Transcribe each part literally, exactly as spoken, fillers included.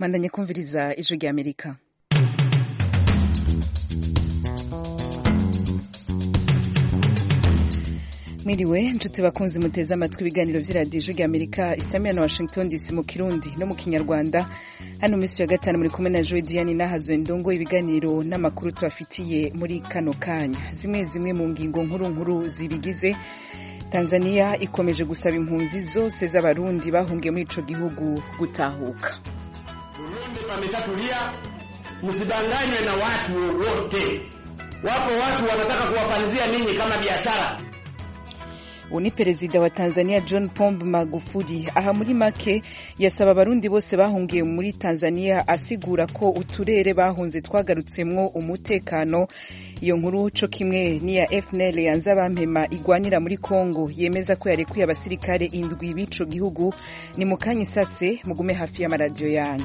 Mandanye kumviriza ijwi rya Amerika. Miriwe nshuti bakunzi muteze amatwi ibiganiro vy'iradiyo ijwi rya Amerika isamira na Washington D C mu Kirundi no mu Kinyarwanda. Hano misi ya gatanu muri kumwe na Joy Diane Nahazwe Ndongo, ibiganiro n'amakuru tubafitiye muri kano kanya. Zimwe zimwe mu ngingo nkuru nkuru zibigize. Tanzania ikomeje gusaba impunzi zose z'abarundi bahungiye muri ico gihugu gutahuka. Burundi pameshatulia, msidanganywe na watu wote. Wapo watu wanataka kuwafanzia ninyi kama biashara. Uni perezida wa Tanzania John Pombe Magufuli aha muri make yasaba abarundi bose bahungiye muri Tanzania, asigura ko uturere bahunze twagarutsemwo umutekano. Iyo nkuru co kimwe ni ya F N L yanza bampema igwanira muri Kongo yemeza ko yarekuye abasirikare indwi b'ico gihugu. Ni mukanya sase mugume hafi y'amaradiyo yanyu.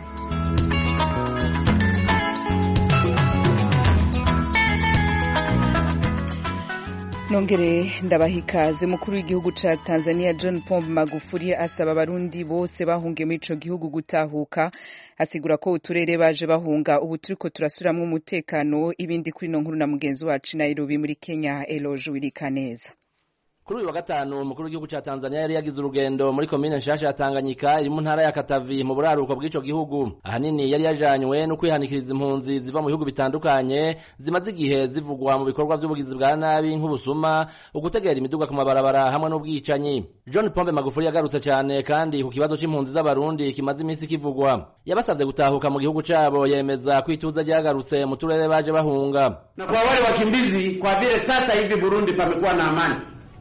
Nongere ndabahikaze. Mukuru w'igihugu ca Tanzania John Pombe Magufuli asaba abarundi bose bahungiye muri ico gihugu gutahuka, asigura ko uturere baje bahunga ubu turiko turasuramwo umutekano. Ibindi kuri no nkuru na mugenzi wacu Nairobi muri Kenya Eloge Wirikaneza. Kuri uyu wa gatanu umukuru w'igihugu ca Tanzania yari yagize urugendo muri komine nshasha ya Tanganyika iri mu ntara ya Katavi mu buraruko bw'ico gihugu. Ahanini yari yajanywe no kwihanikiriza impunzi ziva mu bihugu bitandukanye zimaze igihe zivugwa mu bikorwa vy'ubugizi bwa nabi nk'ubusuma, ugutegera imiduga ku mabarabara hamwe n'ubwicanyi. John Pombe Magufuli yagarutse cyane kandi ku kibazo c'impunzi z'abarundi kimaze imisi kivugwa. Yabasavye gutahuka mu gihugu cabo, yemeza kwituza ryagarutse mu turere baje bahunga. Na kwa wale wakimbizi, kwa vile sasa hivi Burundi pamekuwa na amani,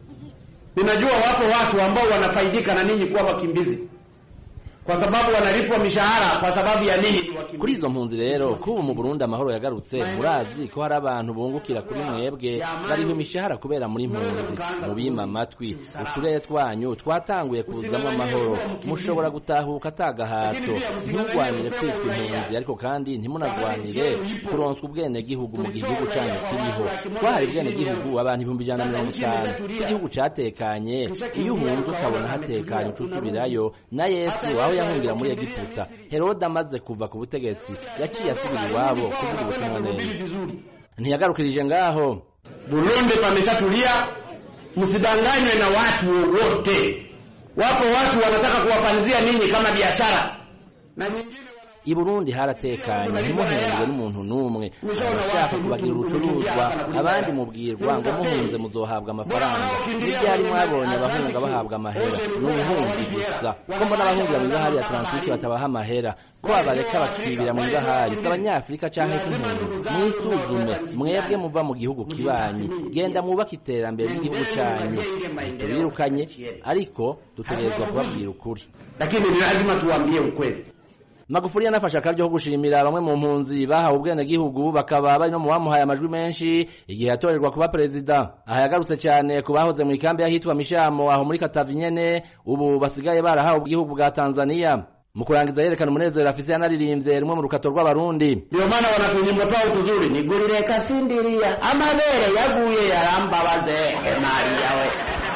ninajua wapo watu ambao wanafaidika na ninyi kuwa wakimbizi kwa sababu wanalipwa mishahara kwa sababu ya ninyi wakimbizi. Kuri izo mpunzi rero kubu mu Burundi amahoro yagarutse, murazi ko hari abantu bungukira kuri mwebwe bariho imishahara kubera muri impunzi. Mubima amatwi, uturere twanyu twatanguye kuzamwa amahoro, mushobora gutahuka atagahato. Ntugwanire kwitwa impunzi, ariko kandi ntimunagwanire kuronswa ubwene gihugu mu gihugu cyanyu kiriho. Twahari ubwene gihugu abantu ibihumbi ijana na mirongo itanu. Igihugu catekanye, iyo uhunze ukabona hatekanye ucusubirayo. Na Yesu aho yahungira muri Egiputa, Herode amaze kuva ku butegetsi yaciye asubira iwabo kuvuga ubutumwa neza. Ntiyagarukirije ngaho. Burundi pameshatulia, msidanganywe na watu wote. Wapo watu wanataka kuwafanzia ninyi kama biashara. Na nyingine I Burundi haratekanye, ntimuhenzwe n'umuntu numwe. Abashaka kubagira urucuruzwa, abandi mubwirwa ngo muhunze muzohabwa amafaranga. N'ibyari mwabonye abahunga bahabwa amahera, n'ubuhunzi gusa. Ko mbona abahungira mu bahari ya Atlantique batabaha amahera, ko abareka bakibira mu bahari. Abanyafrika canke impunzi, mwisuzume mwebwe muva mu gihugu kibanyi, genda mwubaka iterambere ry'igihugu cyanyu. Tubirukanye, ariko dutegerezwa kubabwira ukuri. Lakini ni lazima tuwaambie ukweli. Magufuli yanafasha akaryo ko gushimira bamwe mu mpunzi bahawe ubwene gihugu, bakaba bari no mu bamuhaye amajwi menshi igihe yatorerwa kuba perezida. Aha yagarutse cyane ku bahoze mu ikambi yahitwa Mishamo aho muri Katavi nyene, ubu basigaye barahawe ubwihugu bwa Tanzania. Mu kurangiza yerekana umunezero afise yanaririmbye rumwe mu rukato rw'abarundi. Ndio maana wanatunyimba twao tuzuri ni gurire kasindiria amabere yaguye yarambabaze Maria we.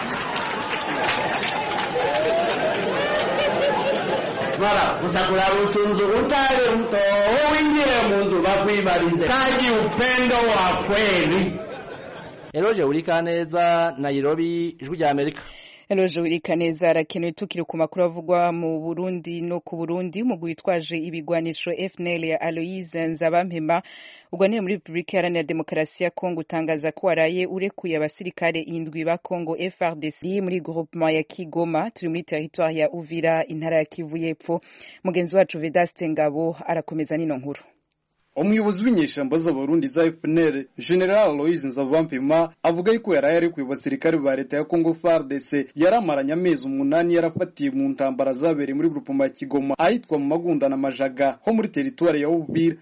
Mara kusakura usunzu utale mto uingire munzu bakwibarize kaji upendo wa kweli. Eloge Wirikaneza, Nairobi, ijwi rya Amerika. Eloge Wirikaneza arakenewe. Tukiri ku makuru avugwa mu Burundi no ku Burundi, umugwi witwaje ibigwanisho F N L ya Aloise Nzabampema ugwanira muri Republika Iharanira Demokarasi ya Kongo utangaza ko waraye urekuye abasirikare indwi ba Kongo F A R D C muri groupement ya Kigoma, turi muri territoire ya Uvira, intara ya Kivu y'Epfo. Mugenzi wacu Vedaste Ngabo arakomeza nino nkuru. Umuyobozi w'inyeshamba z'abarundi za F N L General Aloise Nzabampema avuga yuko yaraye ari ku basirikare ba leta ya Kongo F A R D C yaramaranye amezi umunani yarafatiye mu ntambara zabereye muri groupement ya Kigoma ahitwa mu Magunda na Majaga ho muri territoire ya Uvira.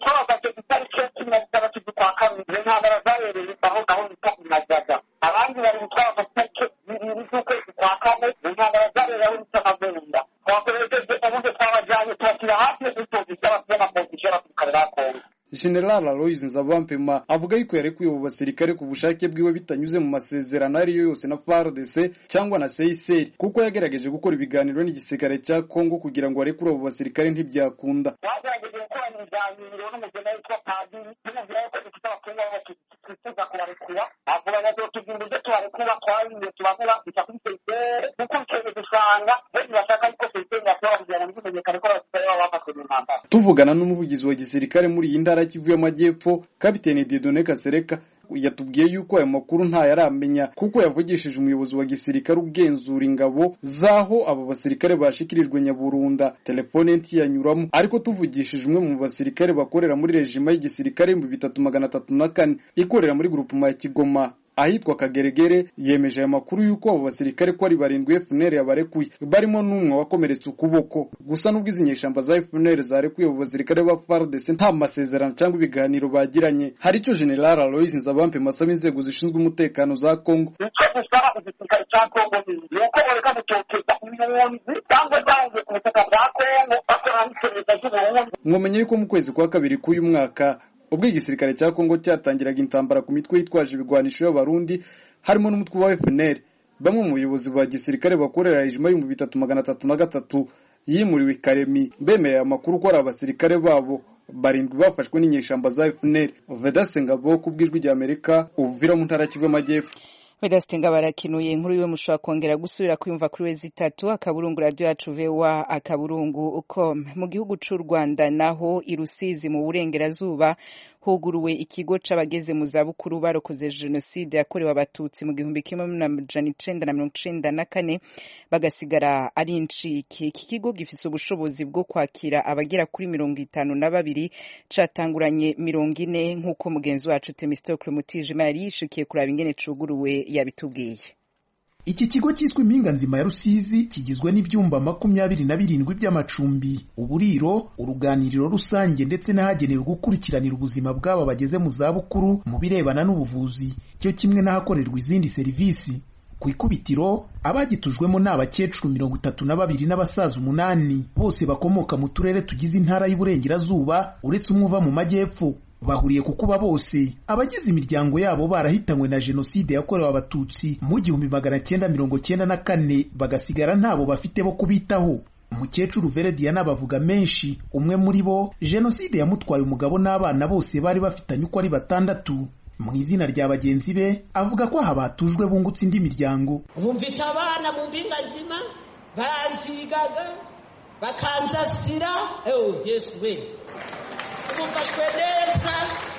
Abandi bari gutwara amateke y'uko kwa kane intambara zabereye muri Magunda. Twakoresheje uburyo twabajyanye twashyira hafi y'ubutozi cy'abafite amapozisiyo y'abakarera Kongo. General Aloys Nzabampema avuga yuko yarekuye abo basirikare ku bushake bwiwe bitanyuze mu masezerano ariyo yose na F A R D C cyangwa na C I C R kuko yagerageje gukora ibiganiro n'igisirikare cya Kongo kugira ngo arekure abo basirikare ntibyakunda. Bagerageje gukora ibiganiro n'umugena witwa Padiri n'umugena witwa Kitaba Kifuza kubarekura avuga ngo tugiye ibyo tubarekura twayiye tubakora bitakuye kuko icyo dusanga bari bashaka ko sisiteme yakora kugira ngo bimenyekane ko abasirikare baba bafashwe n'intambara. Tuvugana n'umuvugizi wa gisirikare muri iyi ntara Kivu y'Amajyepfo Kapiteni Dieudonné Kasereka yatubwiye yuko ayo makuru nta yaramenya kuko yavugishije umuyobozi wa gisirikare ugenzura ingabo zaho abo basirikare bashikirijwe Nyaburunda telefone ntiyanyuramo, ariko tuvugishije umwe mu basirikare bakorera muri regime y'igisirikare mu bitatu magana atatu na kane ikorera muri groupement ya Kigoma ahitwa Kageregere yemeje aya makuru yuko abo basirikare ko ari barindwi F N L yabarekuye barimo n'umwe wakomeretse ukuboko. Gusa nubwo izinyeshamba za F N L zarekuye abo basirikare ba F A R D C nta masezerano cyangwa ibiganiro bagiranye. Hari cyo General Aloys Nzabampema asaba inzego zishinzwe umutekano za Kongo icyo dusaba igisirikare cya Kongo ni uko bareka gutoteza impunzi cyangwa zanze ku butaka bwa Kongo bakora n'iperereza ry'uburundi. Mwomenye yuko mu kwezi kwa kabiri k'uyu mwaka ubwo igisirikare cya Kongo cyatangiraga intambara ku mitwe yitwaje ibigwanisho y'abarundi harimo n'umutwe wa F N L, bamwe mu bayobozi ba gisirikare bakorera regime y'ibihumbi bitatu magana atatu na gatatu yimuriwe Karemi bemeye amakuru ko ari abasirikare babo barindwi bafashwe n'inyeshamba za F N L. Vedaste Ngabo kubwijwi rya Amerika uvira mu ntara Kivu y'Amajyepfo. Vedaste Ngabo arakinuye inkuru iwe mushobora kongera gusubira kwiyumva kuri wezi itatu akaburungu radio yacu V O A akaburungu ukom. Mu gihugu c'u Rwanda naho i Rusizi mu burengerazuba huguruwe ikigo c'abageze mu zabukuru barokoze jenoside yakorewe abatutsi mu gihumbi kimwe amajana icenda na mirongo icenda na kane bagasigara ari incike. Iki kigo gifise ubushobozi bwo kwakira abagera kuri mirongo itanu na babiri catanguranye mirongo ine nk'uko mugenzi wacu Temistocle Mutijima yari yishukiye kuraba ingene cuguruwe yabitubwiye. Iki kigo cyiswe Impinga Nzima ya Rusizi kigizwe n'ibyumba makumyabiri na birindwi by'amacumbi, uburiro, uruganiriro rusange ndetse n'ahagenewe gukurikiranira ubuzima bw'aba bageze mu zabukuru mu birebana n'ubuvuzi, cyo kimwe n'ahakorerwa izindi serivisi. Ku ikubitiro abagitujwemo ni abakecuru mirongo itatu na babiri n'abasaza umunani, bose bakomoka mu turere tugize intara y'Iburengerazuba uretse umwe uva mu Majyepfo. Bahuriye kukuba bose abagize imiryango yabo barahitanywe na jenoside yakorewe abatutsi mu gihumbi magana cyenda mirongo cyenda na kane bagasigara ntabo bafite bo kubitaho. Umukecuru Verediana bavuga menshi, umwe muri bo jenoside yamutwaye umugabo n'abana bose bari bafitanye uko ari batandatu. Mu izina rya bagenzi be avuga ko aha batujwe bungutse indi miryango. Bumvita abana mu Mpinga Nzima baranzigaga bakanzasira, oh Yesu we umufashwe neza.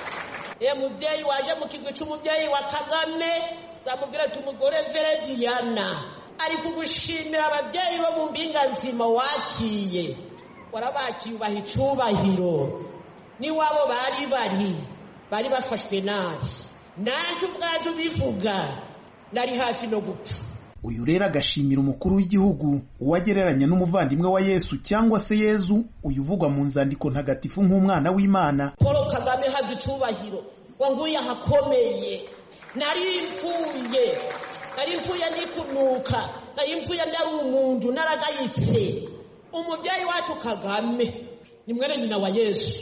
Ye mubyeyi waje mu kigwi cy'umubyeyi wa Kagame zamubwira ati umugore Verediana ari kugushimira ababyeyi bo mu Mpinga Nzima wakiye, warabakiye ubaha icubahiro ni wabo bari bari bari bafashwe nabi, nanje ubwaje bivuga nari hafi no gupfa. Uyu rero agashimira umukuru w'igihugu uwagereranya n'umuvandimwe wa Yesu cyangwa se Yezu, uyu uvugwa mu nzandiko ntagatifu nk'umwana w'Imana. Paul Kagame haje icubahiro wanguye hakomeye, nari impfuye nari impfuye nikunuka, nari impfuye ndari umuntu naragayitse. Umubyeyi wacu Kagame ni mwene nyina wa Yesu,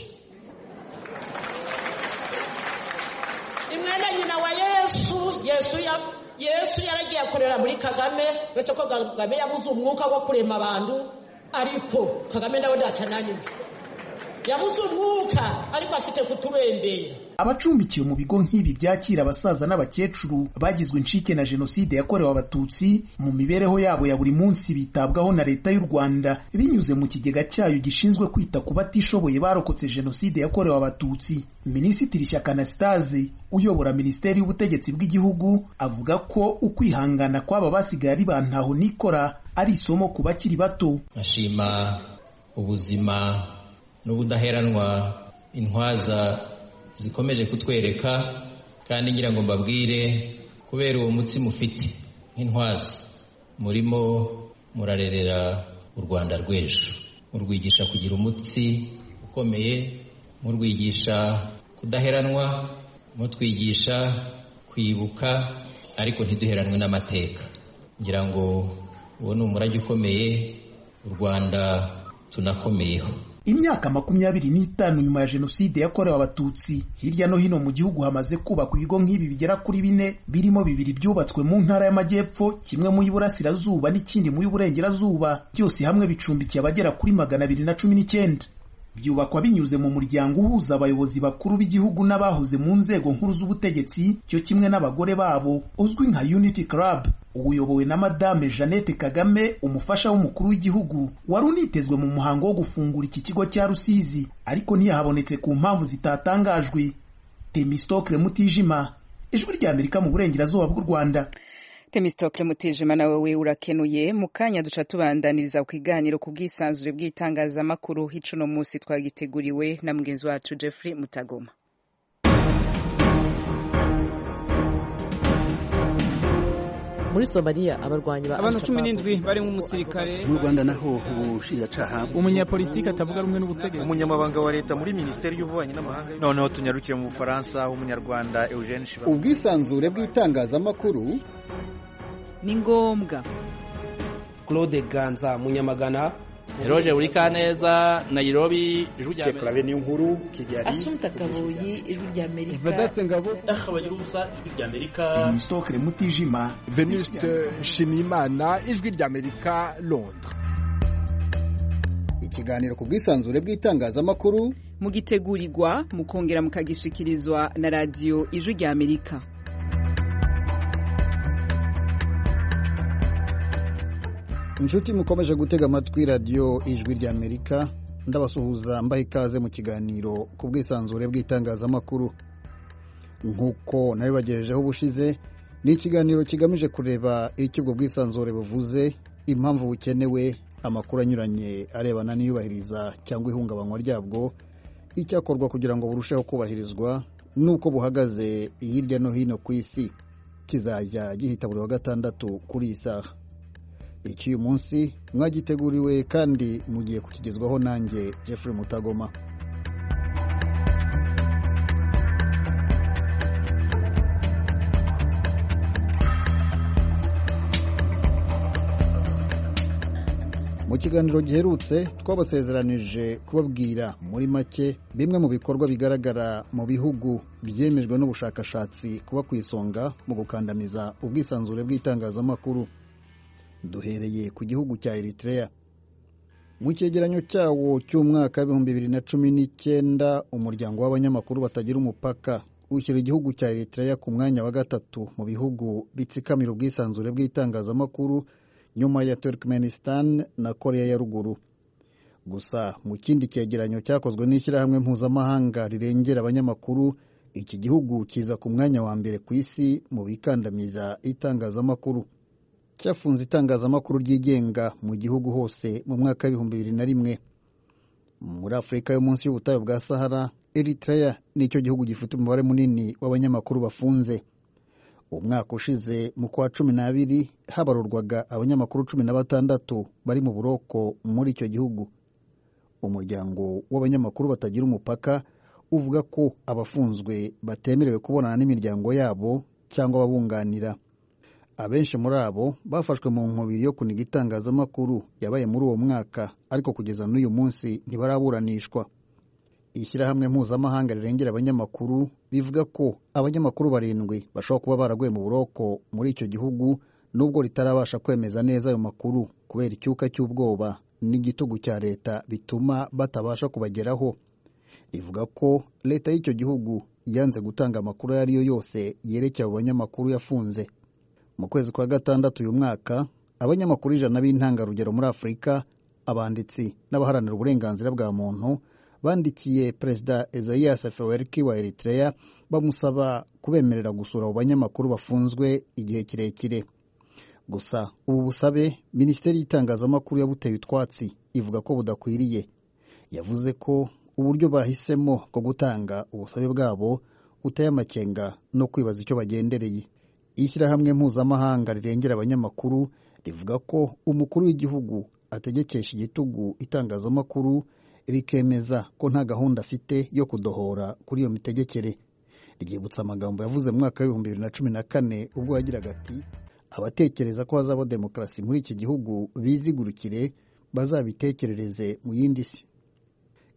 ni mwene nyina wa Yesu. Yesu ya Yesu yaragiye akorera muri Kagame, becho ko Kagame yabuze umwuka wo kurema abantu, ariko Kagame nawe ndacananye yabuze umwuka ariko afite kuturembera. Abacumbikiye mu bigo nk'ibi byakira abasaza n'abakecuru bagizwe incike na jenoside yakorewe abatutsi mu mibereho yabo ya buri munsi bitabwaho na leta y'u Rwanda binyuze mu kigega cyayo gishinzwe kwita ku batishoboye barokotse jenoside yakorewe abatutsi. Minisitiri Shyaka Anastase uyobora Minisiteri y'Ubutegetsi bw'Igihugu avuga ko ukwihangana kw'aba basigaye ari bantaho nikora ari isomo ku bakiri bato. Ashima ubuzima n'ubudaheranwa intwaza zikomeje kutwereka, kandi ngira ngo mbabwire kubera uwo mutsi mufite nk'intwazi murimo murarerera u Rwanda rw'ejo, murwigisha kugira umutsi ukomeye, murwigisha kudaheranwa, mutwigisha kwibuka ariko ntiduheranwe n'amateka. Ngira ngo uwo ni umurage ukomeye u Rwanda tunakomeyeho. imyaka makumyabiri n'itanu nyuma ya jenoside yakorewe abatutsi, hirya no hino mu gihugu hamaze kubakwa ibigo nk'ibi bigera kuri bine, birimo bibiri byubatswe mu ntara y'amajyepfo, kimwe mu y'Iburasirazuba n'ikindi mu y'Uburengerazuba, byose hamwe bicumbikiye abagera kuri magana abiri na cumi n'icyenda. Byubakwa binyuze mu muryango uhuza abayobozi bakuru b'igihugu n'abahoze mu nzego nkuru z'ubutegetsi, cyo kimwe n'abagore babo, uzwi nka Unity Club, uyobowe na Madame Jeannette Kagame, umufasha w'umukuru w'igihugu, wari unitezwe mu muhango wo gufungura iki kigo cya Rusizi, ariko ntiyahabonetse ku mpamvu zitatangajwe. Temistokle Mutijima, Ijwi ry'Amerika mu Burengerazuba bw'u Rwanda. Temistokle Mutijima, nawe we urakenuye. Mu kanya duca tubandaniriza ku kiganiro ku bwisanzure bw'itangazamakuru. Hicuno munsi twagiteguriwe na mugenzi wacu Jeffrey Mutagoma. Muri Somalia abarwanyi ba abantu cumi n'indwi bari mu musirikare. Mu Rwanda naho ubushinjacyaha, umunyapolitiki atavuga rumwe n'ubutegetsi, umunyamabanga wa leta muri Minisiteri y'Ububanyi n'Amahanga. Noneho tunyarukire mu Bufaransa, umunyarwanda Eugene Shiba. Ubwisanzure bw'itangazamakuru ni ngombwa. Claude Ganza Munyamagana, Roger Urikaneza, Nairobi, Ijwi rya Amerika. Ni nkuru Kigali. Asumta Kaboyi, Ijwi rya Amerika. Vedate Ngabo, Akabagira ubusa, Ijwi rya Amerika. Temistokle Mutijima, Venuste Nshimiyimana, Ijwi rya Amerika, Londres. Ikiganiro ku bwisanzure bw'itangazamakuru mugitegurirwa mukongera mukagishikirizwa na radio Ijwi rya Amerika. Inshuti mukomeje gutega amatwi radio Ijwi rya Amerika, ndabasuhuza mbaha ikaze mu kiganiro ku bwisanzure bw'itangazamakuru. Nkuko nabibagejejeho ubushize, ni ikiganiro kigamije kureba icyo ubwo bwisanzure buvuze, impamvu bukenewe, amakuru anyuranye arebana n'iyubahiriza cyangwa ihungabanywa ryabwo, icyakorwa kugira ngo burusheho kubahirizwa, nuko buhagaze hirya no hino ku isi. Kizajya gihita buri wa gatandatu kuri iyi saha. Iki uyu munsi mwagiteguriwe kandi mugiye kukigezwaho nanjye Jeffrey Mutagoma. Mu kiganiro giherutse twabasezeranije kubabwira muri make bimwe mu bikorwa bigaragara mu bihugu byemejwe n'ubushakashatsi kuba ku isonga mu gukandamiza ubwisanzure bw'itangazamakuru. Duhereye ku gihugu cya Eritrea. Mu cyegeranyo cyawo cy'umwaka w'ibihumbi bibiri na cumi n'icyenda, umuryango w'abanyamakuru batagira umupaka ushyira igihugu cya Eritrea ku mwanya wa gatatu mu bihugu bitsikamira ubwisanzure bw'itangazamakuru, nyuma ya Turkmenistan na Korea ya Ruguru. Gusa mu kindi cyegeranyo cyakozwe n'ishyirahamwe mpuzamahanga rirengera abanyamakuru, iki gihugu kiza ku mwanya wa mbere ku isi mu bikandamiza itangazamakuru. Cyafunze itangazamakuru ryigenga mu gihugu hose mu mwaka w'ibihumbi bibiri na rimwe. Muri Afurika yo munsi y'ubutayu bwa Sahara, Eritrea nicyo gihugu gifite umubare munini w'abanyamakuru bafunze. Umwaka ushize mu kwa cumi n'abiri habarurwaga abanyamakuru cumi na batandatu bari mu buroko muri icyo gihugu. Umuryango w'abanyamakuru batagira umupaka uvuga ko abafunzwe batemerewe kubonana n'imiryango yabo cyangwa ababunganira. Abenshi muri abo bafashwe mu nkubiri yo kuniga itangazamakuru yabaye muri uwo mwaka, ariko kugeza n'uyu munsi ntibaraburanishwa. Ishyirahamwe mpuzamahanga rirengera abanyamakuru rivuga ko abanyamakuru barindwi bashobora kuba baraguye mu buroko muri icyo gihugu, nubwo ritarabasha kwemeza neza ayo makuru kubera icyuka cy'ubwoba n'igitugu cya leta bituma batabasha kubageraho. Rivuga ko leta y'icyo gihugu yanze gutanga amakuru ayo ari yo yose yerekeye abo banyamakuru yafunze. Mu kwezi kwa gatandatu uyu mwaka, abanyamakuru ijana b'intangarugero muri Afurika, abanditsi n'abaharanira uburenganzira bwa muntu bandikiye Perezida Isaias Afwerki wa Eritrea bamusaba kubemerera gusura abo banyamakuru bafunzwe igihe kirekire. Gusa ubu busabe Minisiteri y'Itangazamakuru yabuteye utwatsi, ivuga ko budakwiriye. Yavuze ko uburyo bahisemo bwo gutanga ubusabe bwabo buteye amakenga no kwibaza icyo bagendereye. Ishyirahamwe mpuzamahanga rirengera abanyamakuru rivuga ko umukuru w'igihugu ategekesha igitugu itangazamakuru, rikemeza ko nta gahunda afite yo kudohora kuri iyo mitegekere. Ryibutsa amagambo yavuze mu mwaka w'ibihumbi bibiri na cumi na kane ubwo yagiraga ati, abatekereza ko hazaba demokarasi muri iki gihugu bizigurukire, bazabitekerereze mu yindi si.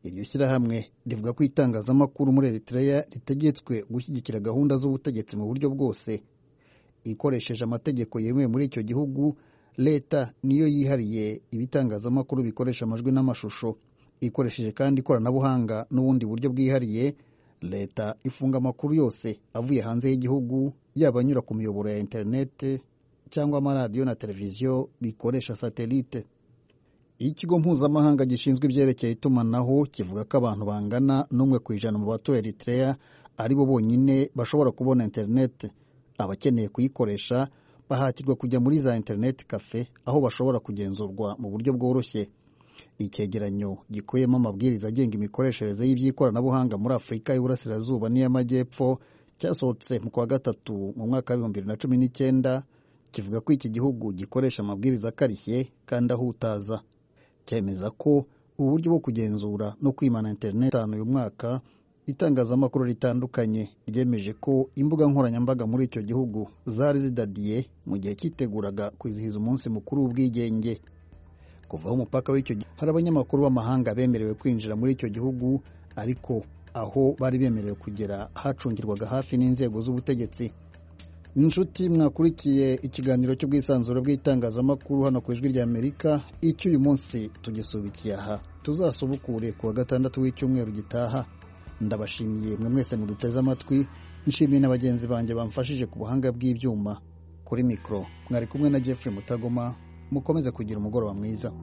iryo shyirahamwe rivuga ko itangazamakuru muri Eritrea ritegetswe gushyigikira gahunda z'ubutegetsi mu buryo bwose. Ikoresheje amategeko yemewe muri icyo gihugu, leta niyo yihariye ibitangazamakuru bikoresha amajwi n'amashusho. Ikoresheje kandi ikoranabuhanga n'ubundi buryo bwihariye, leta ifunga amakuru yose avuye hanze y'igihugu, yaba anyura ku miyoboro ya interinete cyangwa amaradiyo na televiziyo bikoresha satelite. Ikigo mpuzamahanga gishinzwe ibyerekeye itumanaho kivuga ko abantu bangana n'umwe ku ijana mu batuye Eritrea ari bo bonyine bashobora kubona interinete. Abakeneye kuyikoresha bahatirwa kujya muri za internet cafe aho bashobora kugenzurwa mu buryo bworoshye. Icyegeranyo gikuyemo amabwiriza agenga imikoreshereze y'iby'ikoranabuhanga muri Afurika y'Uburasirazuba n'iy'Amajyepfo cyasohotse mu kwa gatatu mu mwaka wa bibiri na cumi n'icyenda kivuga ko iki gihugu gikoresha amabwiriza akarishye kandi ahutaza. Cyemeza ko uburyo bwo kugenzura no kwimana internet uyu mwaka itangazamakuru ritandukanye ryemeje ko imbuga nkoranyambaga muri icyo gihugu zari zidadiye mu gihe cyiteguraga kwizihiza umunsi mukuru w'ubwigenge. Kuvaho umupaka w'icyo gihugu hari abanyamakuru b'amahanga bemerewe kwinjira muri icyo gihugu, ariko aho bari bemerewe kugera hacungirwaga hafi n'inzego z'ubutegetsi. Inshuti mwakurikiye ikiganiro cy'ubwisanzure bw'itangazamakuru hano ku Ijwi ry'Amerika, icyo uyu munsi tugisubikiye aha. Tuzasubukure ku wa gatandatu w'icyumweru gitaha. Ndabashimiye mwe mwese muduteze amatwi, nshimiye na bagenzi banjye bamfashije ku buhanga bw'ibyuma. Kuri mikro mwari kumwe na Jeffrey Mutagoma. Mukomeze kugira umugoroba mwiza.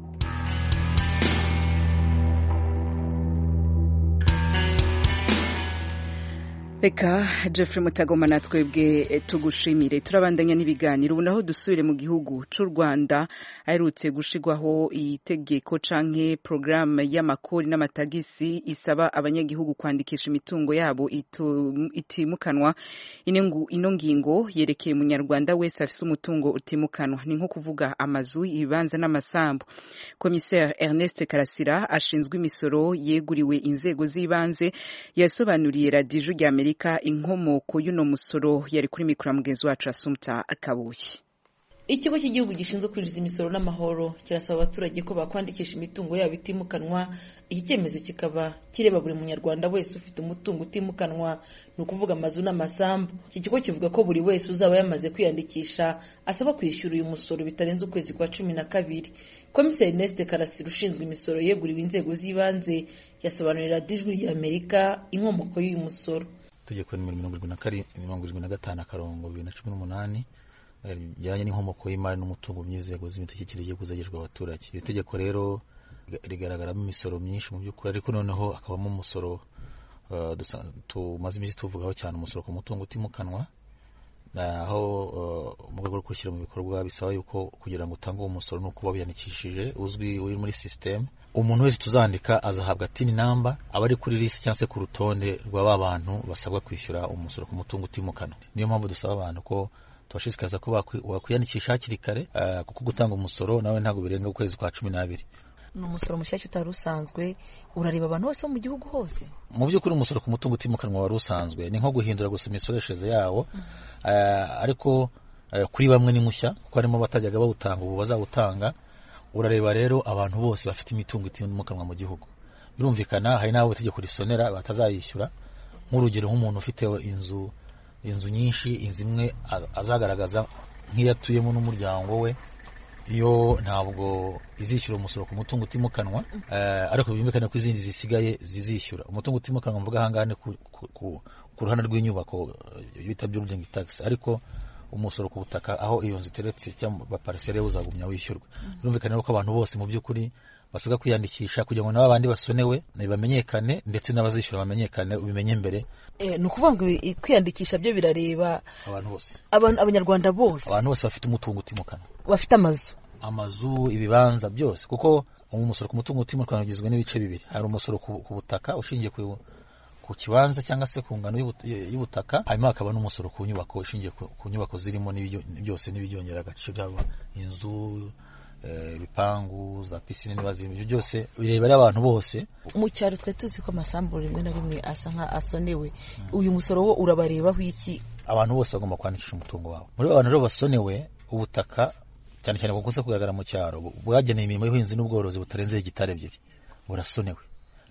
Reka Jeffrey Mutagoma na twebwe tugushimire. Turabandanya n'ibiganiro ubu naho dusubire mu gihugu cy'u Rwanda aherutse gushigwaho itegeko canke programme y'amakori n'amatagisi isaba abanyagihugu kwandikisha imitungo yabo itimukanwa. Ino ngingo yerekeye umunyarwanda wese afise umutungo utimukanwa, ni nko kuvuga amazu, ibibanza n'amasambu. Commissaire Ernest Karasira ashinzwe imisoro yeguriwe inzego z'ibanze yasobanuriye Radio Ijwi Amerika inkomoko y'uno musoro. Yari kuri mikoro mugenzi wacu Asumta Akabuye. Ikigo cy'igihugu gishinzwe kwinjiza imisoro n'amahoro kirasaba abaturage ko bakwandikisha imitungo yabo itimukanwa. Iki cyemezo kikaba kireba buri munyarwanda wese ufite umutungo utimukanwa, ni ukuvuga amazu n'amasambu. Iki kigo kivuga ko buri wese uzaba yamaze kwiyandikisha asaba kwishyura uyu musoro bitarenze ukwezi kwa cumi na kabiri. Komiseri Ernest Karasira ushinzwe imisoro yeguriwe inzego z'ibanze yasobanurira Ijwi ry'Amerika inkomoko y'uyu musoro. Tegeko ni mirongo irindwi na gatanu akarongo bibiri na cumi n'umunani bijyanye n'inkomoko y'imari n'umutungo myizego z'imitegekere igiye kuzagezwa abaturage. Iyo tegeko rero rigaragaramo imisoro myinshi mu by'ukuri, ariko noneho akabamo umusoro uh, tumaze iminsi tuvugaho cyane, umusoro ku mutungo utimukanwa, aho uh, mu rwego rwo gushyira mu bikorwa bisaba yuko kugira ngo utange uwo musoro nuko wabiyandikishije uzwi uri muri system. Umuntu wese tuzandika azahabwa tini namba, abari kuri list cyangwa se ku rutonde rw'aba bantu basabwa kwishyura umusoro ku mutungo utimukanwa. Niyo mpamvu dusaba abantu ko tubashishikariza ko wakwiyandikisha hakiri kare, uh, kuko gutanga umusoro nawe ntabwo birenga ukwezi kwa cumi n'abiri. Ni umusoro mushyashya utari usanzwe, urareba abantu bose mu gihugu hose. Mu by'ukuri umusoro ku mutungo utimukanwa wari usanzwe, ni nko guhindura gusa imisoreshereze yawo, mm. uh, ariko uh, kuri bamwe ni mushya kuko harimo batajyaga bawutanga ubu bazawutanga. Urareba rero abantu bose bafite imitungo itimukanwa mu gihugu, birumvikana hari n'abo itegeko risonera batazayishyura. Nk'urugero nk'umuntu ufite inzu inzu nyinshi, inzu imwe azagaragaza nk'iyatuyemo n'umuryango we, iyo ntabwo izishyura umusoro ku mutungo utimukanwa, uh, ariko bimvikana ko izindi zisigaye zizishyura. Umutungo utimukanwa mvuga hangane ku, ku, ku, ku ruhande rw'inyubako bita building tax, ariko umusoro ku butaka aho iyo nzu iteretse cyangwa baparcelle uzagumya wishyurwa. Birumvikana ko abantu bose mu by'ukuri basabwa kwiyandikisha kugira ngo n'abandi basonewe bamenyekane, ndetse n'abazishyura bamenyekane, ubimenye mbere. Eh, nukuvuga ngo kwiyandikisha byo birareba abantu bose, abantu abanyarwanda bose, abantu bose bafite umutungo utimukanwa, bafite amazu amazu ibibanza byose, kuko umusoro ku mutungo utimukanwa ugizwe n'ibice bibiri. Hari umusoro ku butaka ushingiye ku ku kibanza cyangwa se ku ngano y'ubutaka, hanyuma hakaba n'umusoro ku nyubako ushingiye ku nyubako zirimo byose n'ibyongera agaciro, byaba inzu, ibipangu, za pisine n'ibazi, ibyo byose birebera abantu bose. Mu cyaro twe tuzi ko amasambu rimwe na rimwe asa nka asonewe, hmm. uyu musoro wo urabarebaho iki? Abantu bose bagomba kwandikisha umutungo wabo. Muri abantu rero basonewe ubutaka, cyane cyane kuko kugaragara mu cyaro bwageneye imirimo y'ubuhinzi n'ubworozi butarenze hegitari ebyiri, burasonewe.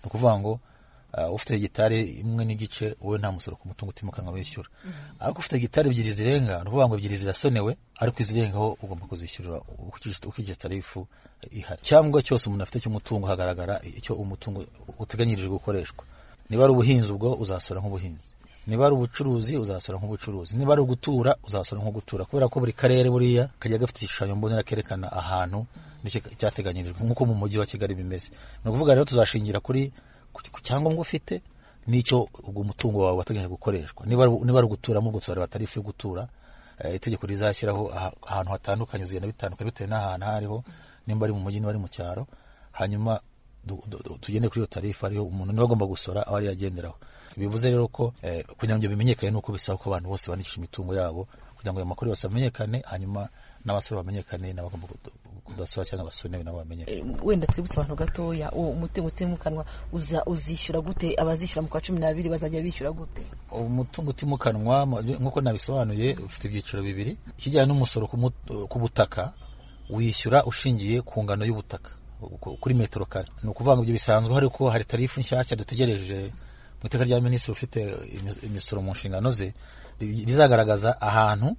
ukuvuga ngo Uh, ufite hegitari imwe n'igice wowe nta musoro ku mutungo utimukanwa wishyura ariko ufite hegitari ebyiri zirenga no kuvuga ngo ebyiri zirasonewe ariko izirengaho ugomba kuzishyurira ukije tarifu ihari cyangwa cyose umuntu afite cy'umutungo hagaragara icyo umutungo uteganyirijwe gukoreshwa niba ari ubuhinzi ubwo uzasora nk'ubuhinzi niba ari ubucuruzi uzasora nk'ubucuruzi niba ari ugutura uzasora nko gutura kubera ko buri karere buriya kajya gafite igishushanyo mbonera kerekana ahantu n'icyo cyateganyirijwe nk'uko mu mujyi wa Kigali bimeze no kuvuga rero tuzashingira kuri ku cyangombwa ufite nicyo ubwo mutungo wawe wateganya gukoreshwa niba niba ari guturamo ubwo tuzareba tarifu yo gutura itegeko rizashyiraho ahantu hatandukanye zigenda bitandukanye bitewe n'ahantu hariho nimba ari mu mujyi niba ari mu cyaro hanyuma tugende kuri iyo tarifu ariyo umuntu niba agomba gusora aho ari yagenderaho bivuze rero ko kugira ngo bimenyekane nuko bisaba ko abantu bose bandikisha imitungo yabo kugira ngo ayo makuru yose amenyekane hanyuma n'abasore bamenyekane n'abagomba kudasora cyangwa abasonewe nabo bamenyekane. Wenda twibutse abantu gatoya uwo umutungo utimukanwa uza uzishyura gute abazishyura mu kwa cumi n'abiri bazajya bishyura gute? Umutungo utimukanwa nk'uko nabisobanuye ufite ibyiciro bibiri kijyanye n'umusoro ku butaka wishyura ushingiye ku ngano y'ubutaka kuri metero kare ni ukuvuga ngo ibyo bisanzwe ariko hari tarifu nshyashya dutegereje mu iteka rya minisitiri ufite imisoro mu nshingano ze rizagaragaza ahantu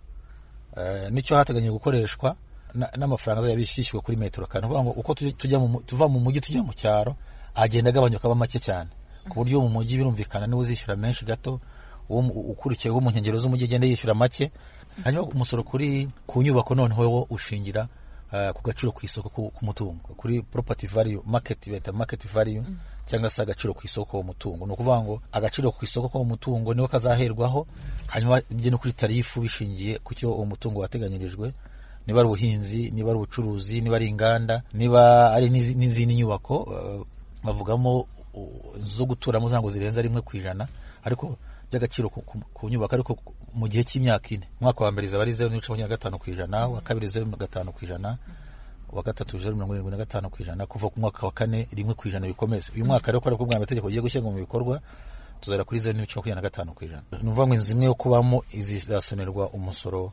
nicyo hateganyije gukoreshwa n'amafaranga azajya bishyishyurwa kuri metero kare uvuga ngo uko tujya tuva mu mujyi tujya mu cyaro agenda agabanyuka aba make cyane ku buryo mu mujyi birumvikana niwe uzishyura menshi gato ukurikiye wo mu nkengero z'umujyi agenda yishyura make hanyuma umusoro kuri ku nyubako noneho wo ushingira ku gaciro ku isoko ku mutungo kuri property value market beta market value cyangwa se agaciro ku isoko umutungo no kuvuga ngo agaciro ku isoko ko umutungo niho kazaherwaho hanyuma bye no kuri tarifu bishingiye ku cyo umutungo wateganyirijwe niba ari ubuhinzi niba ari ubucuruzi niba ari inganda niba ari n'izindi nyubako bavugamo zo guturamo zango zirenza rimwe kwijana ariko by'agaciro ku nyubako ariko mu gihe cy'imyaka ine mwaka wa mbere zabari zero n'ibice makumyabiri na gatanu kwijana wa kabiri zero n'ibice gatanu kwijana wa gatatu zero mirongo irindwi na gatanu kwijana kuva ku mwaka wa kane rimwe kwijana bikomeza uyu mwaka rero ko ariko bwa amategeko giye gushyirwa mu bikorwa tuzara kuri zero n'ibice makumyabiri na gatanu kwijana numva ngo inzu imwe yo kubamo izizasonerwa umusoro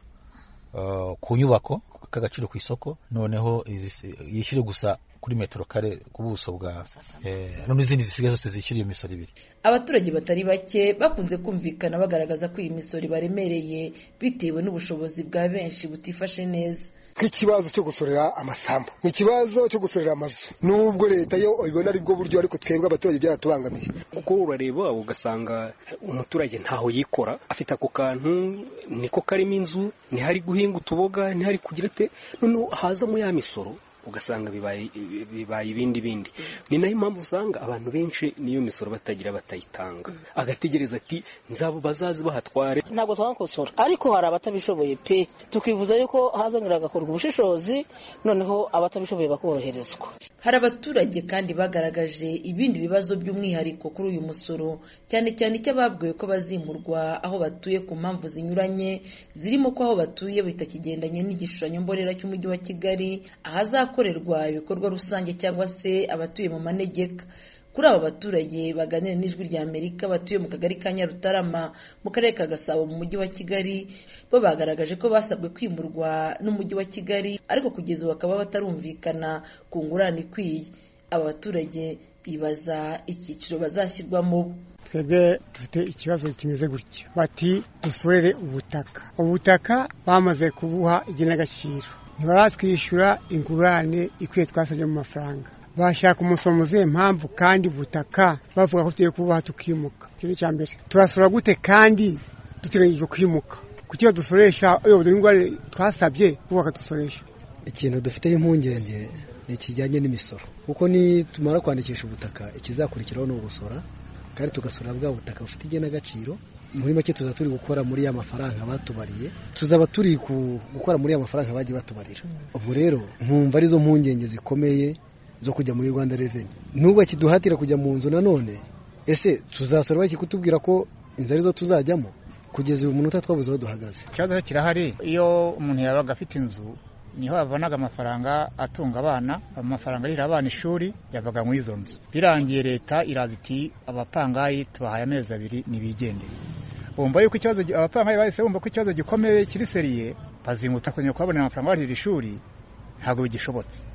ku nyubako k'agaciro ku isoko noneho yishyure gusa kuri metero kare ku buso bwa eh no n'izindi zisigaye zose zishyura iyo misoro ibiri. Abaturage batari bake bakunze kumvikana bagaragaza ko iyi misoro ibaremereye bitewe n'ubushobozi bwa benshi butifashe neza. Nk'ikibazo cyo gusorera amasambu, ikibazo cyo gusorera amazu, nubwo leta yo ibona ari bwo buryo ariko twebwe abaturage byaratubangamiye. Kuko urareba ugasanga umuturage ntaho yikora, afite ako kantu niko karimo inzu, ni hari guhinga utuboga, ni hari kugira te, none haza mu ya misoro ugasanga bibaye bibaye ibindi bindi. Ni nayo impamvu usanga abantu benshi niyo misoro batagira batayitanga, agategereza ati nzabo bazazi bahatware. Ntabwo twakosora ariko hari abatabishoboye pe, tukivuza yuko hazongera gakorwa ubushishozi noneho abatabishoboye bakoroherezwa. Hari abaturage kandi bagaragaje ibindi bibazo by'umwihariko kuri uyu musoro, cyane cyane cy'ababwiwe ko bazimurwa aho batuye ku mpamvu zinyuranye zirimo ko aho batuye bitakigendanye n'igishushanyo mbonera cy'umujyi wa Kigali, ahazakorerwa ibikorwa rusange cyangwa se abatuye mu manegeka. Kuri aba baturage baganira n'ijwi rya Amerika batuye mu kagari ka Nyarutarama mu karere ka Gasabo mu mujyi wa Kigali, bo bagaragaje ko basabwe kwimurwa n'umujyi wa Kigali ariko kugeza bakaba batarumvikana ku ngurane ikwiye. Aba baturage bibaza icyiciro bazashyirwamo. Twebwe dufite ikibazo kimeze gutyo, bati dusorere ubutaka. Ubutaka bamaze kubuha igenagaciro, ntibaratwishyura ingurane ikwiye twasabye mu mafaranga. Bashaka umusomuzi mpamvu kandi butaka bavuga ko tugiye kubaha tukimuka. Cyo ni cyambere. Turasora gute kandi duteganyijwe kwimuka? Kuki dusoresha iyo ingware twasabye kuvuga dusoresha? Ikintu dufite impungenge ni kijyanye n'imisoro. Kuko ni tumara kwandikisha ubutaka ikizakurikiraho no gusora kandi tugasora bwa butaka bufite igena gaciro. Muri make tuza turi gukora muri ya mafaranga batubariye, tuzaba turi gukora muri ya mafaranga bagiye batubarira. Ubu rero nkumva arizo mpungenge zikomeye zo kujya muri Rwanda Revenue. Nubwo kiduhatira kujya mu nzu nanone, ese tuzasora baki kutubwira ko inzari zo tuzajyamo kugeza uyu munota twabuze aho duhagaze. Cyazo kirahari, iyo umuntu yabaga afite inzu niho abanaga amafaranga atunga abana, amafaranga yira abana ishuri yavaga mu izo nzu. Birangiye leta iraziti abapangayi tubahaye amezi abiri nibigendeye. Umva yuko ikibazo abapangayi bahise bumva ko ikibazo gikomeye kiri seriye, bazinguta kwenye kwabona amafaranga y'iri shuri ntago bigishobotse.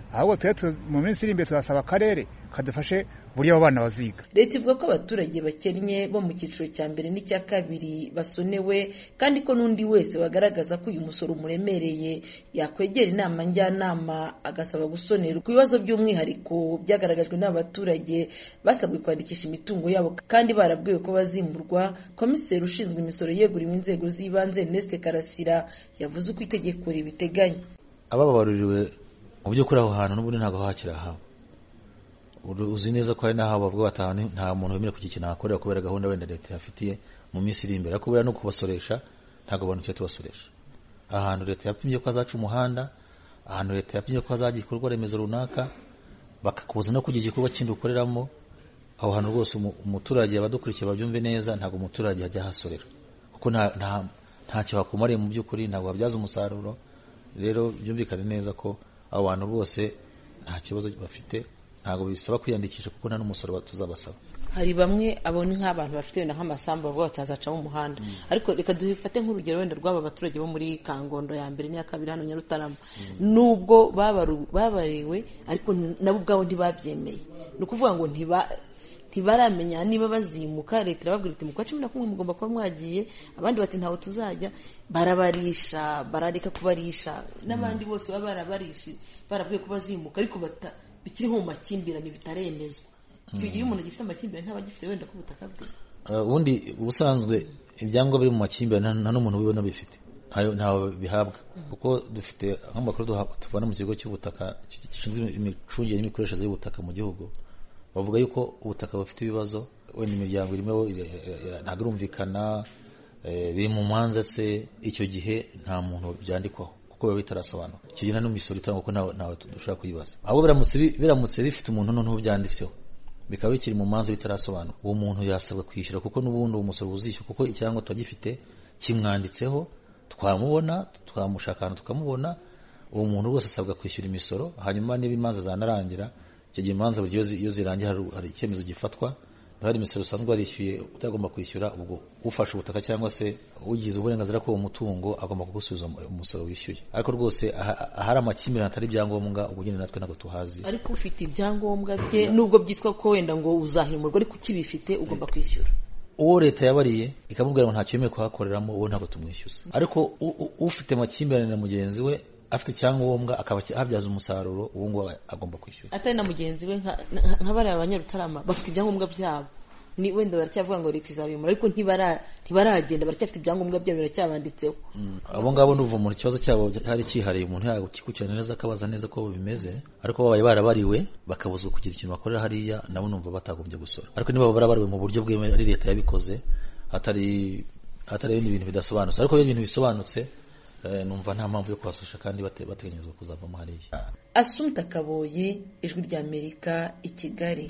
ahubwo twe mu minsi iri imbere turasaba akarere kadufashe buriya abo bana baziga. Leta ivuga ko abaturage bakennye bo mu cyiciro cya mbere n'icya kabiri basonewe kandi ko n'undi wese bagaragaza ko uyu musoro umuremereye yakwegera inama njyanama agasaba gusonerwa. Ku bibazo by'umwihariko byagaragajwe n'abaturage basabwe kwandikisha imitungo yabo kandi barabwiwe ko bazimburwa, komiseri ushinzwe imisoro yeguriwe inzego z'ibanze Ernest Karasira yavuze uko itegeko ribiteganya. Abababaruriwe mu by'ukuri aho hantu n'ubundi ntabwo hakira haba. Uzi neza ko ari naho bavuga batanu nta muntu wemera kugikina akorera kubera gahunda wenda leta yafitiye mu minsi iri imbere, kubera no kubasoresha ntabwo abantu cyo tubasoresha. Ahantu leta yapimye ko azaca umuhanda, ahantu leta yapimye ko azagira igikorwa remezo runaka, bakakubuza no kugira igikorwa kindi ukoreramo, aho hantu rwose umuturage abadukurikiye babyumve neza, ntabwo umuturage ajya hasorera kuko nta nta ntacyo bakumariye mu by'ukuri, ntabwo babyaza umusaruro. Rero byumvikane neza ko abo bantu bose nta kibazo bafite, ntabwo bisaba kwiyandikisha kuko nta n'umusoro tuzabasaba. Hari bamwe abone nk'abantu bafite wenda nk'amasambu bavuga batazaca mu muhanda, ariko reka duhifate nk'urugero wenda rw'aba baturage bo muri Kangondo ya mbere n'iya kabiri hano Nyarutarama, nubwo babariwe ariko nabo ubwabo ntibabyemeye. Ni ukuvuga ngo ntiba ntibaramenya niba bazimuka. Leta irababwira iti mu kwa cumi na kumwe mugomba kuba mwagiye, abandi bati ntaho tuzajya, barabarisha barareka kubarisha, n'abandi bose baba barabarishi barabwiye ko bazimuka ariko bata bikiriho mu makimbirane bitaremezwa. Icyo gihe umuntu agifite amakimbirane ntaba agifite wenda ku butaka bwe. Ubundi ubusanzwe ibyangombwa biri mu makimbirane nta n'umuntu ubibona bifite, ntawe bihabwa kuko dufite nk'amakuru tuvana mu kigo cy'ubutaka gishinzwe imicungire n'imikoreshereze y'ubutaka mu gihugu. Bavuga yuko ubutaka bufite ibibazo, wenda imiryango irimo ntabwo irumvikana, biri mu manza se, icyo gihe nta muntu byandikwaho kuko biba bitarasobanura. Icyo gihe no misoro itangwa ko ntawe dushaka kuyibaza. Ahubwo biramutse biramutse bifite umuntu noneho byanditseho bikaba bikiri mu manza bitarasobanura, uwo muntu yasabwa kwishyura kuko n'ubundi umusoro uzishyura kuko icyango twagifite kimwanditseho, twamubona twamushaka ahantu tukamubona, uwo muntu rwose asabwa kwishyura imisoro. Hanyuma niba imanza zanarangira, icyo gihe imanza buryo iyo zirangira hari icyemezo gifatwa, hari imisoro usanzwe warishyuye utagomba kwishyura, ubwo ufashe ubutaka cyangwa se ugize uburenganzira k'uwo mutungo agomba kugusubiza umusoro wishyuye. Ariko rwose ahari amakimbirane atari ibyangombwa ubwo nyine natwe ntabwo tuhazi. Ariko ufite ibyangombwa bye nubwo byitwa ko wenda ngo uzahimurwa, ariko ukibifite ugomba kwishyura. Uwo leta yabariye ikamubwira ngo ntacyo yemeye kuhakoreramo, uwo ntabwo tumwishyuza. Ariko ufite amakimbirane na mugenzi we afite icyangombwa akaba habyaza umusaruro, uwo ngo agomba kwishyura. Atari na mugenzi we nka bari abanyarutarama bafite ibyangombwa byabo, ni wenda baracyavuga ngo leta izabimura ariko ntibara ntibaragenda, baracyafite ibyangombwa byabo biracyabanditseho. Abo ngabo n'uva mu kibazo cyabo hari cyihariye, umuntu yakikukirana neza akabaza neza ko bimeze, ariko babaye barabariwe bakabuzwa kugira ikintu bakorera hariya, nabo numva batagombye gusora. Ariko niba barabariwe mu buryo bwemewe ari leta yabikoze, hatari hatari ibintu bidasobanutse. Ariko iyo ibintu bisobanutse numva nta mpamvu yo kwasosha kandi bateganyizwa kuzavamo hariya. Asumta Kaboyi, Ijwi ry'Amerika, i Kigali.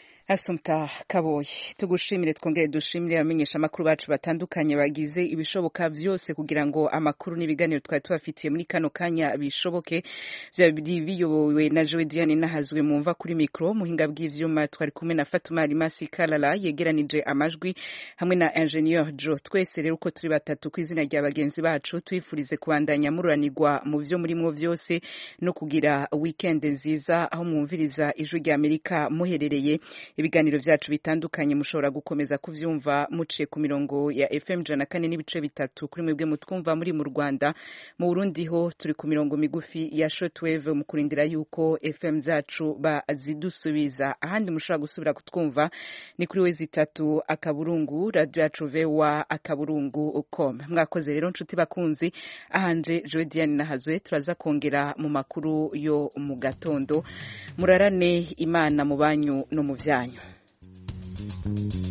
Asumta Kaboyi, tugushimire twongere dushimire abamenyesha amakuru bacu batandukanye bagize ibishoboka byose kugira ngo amakuru n'ibiganiro twari tubafitiye muri kano kanya bishoboke. Byari biyobowe na Joe Diane Nahazwe, mumva kuri mikro, muhinga bw'ivyuma twari kumwe na Fatuma Alimasi Kalala yegeranije amajwi hamwe na Engineer Joe. Twese rero uko turi batatu ku izina rya bagenzi bacu twifurize kubandanya mururanirwa mu byo muri mwo byose no kugira weekend nziza aho mwumviriza Ijwi ry'Amerika muherereye. Ibiganiro vyacu bitandukanye mushobora gukomeza kuvyumva muciye ku mirongo ya F M jana kane n'ibice bitatu kuri mwebwe mutwumva muri mu Rwanda. Mu Burundi ho turi ku mirongo migufi ya shortwave mu kurindira yuko F M zacu bazidusubiza. Ahandi mushobora gusubira kutwumva ni kuri wezi itatu akaburungu radio yacu vewa akaburungu com. Mwakoze rero nshuti bakunzi, ahanje Joe Diane Nahazwe, turaza kongera mu makuru yo mu gatondo. Murarane Imana mu banyu no mu vyanyu. Thank you.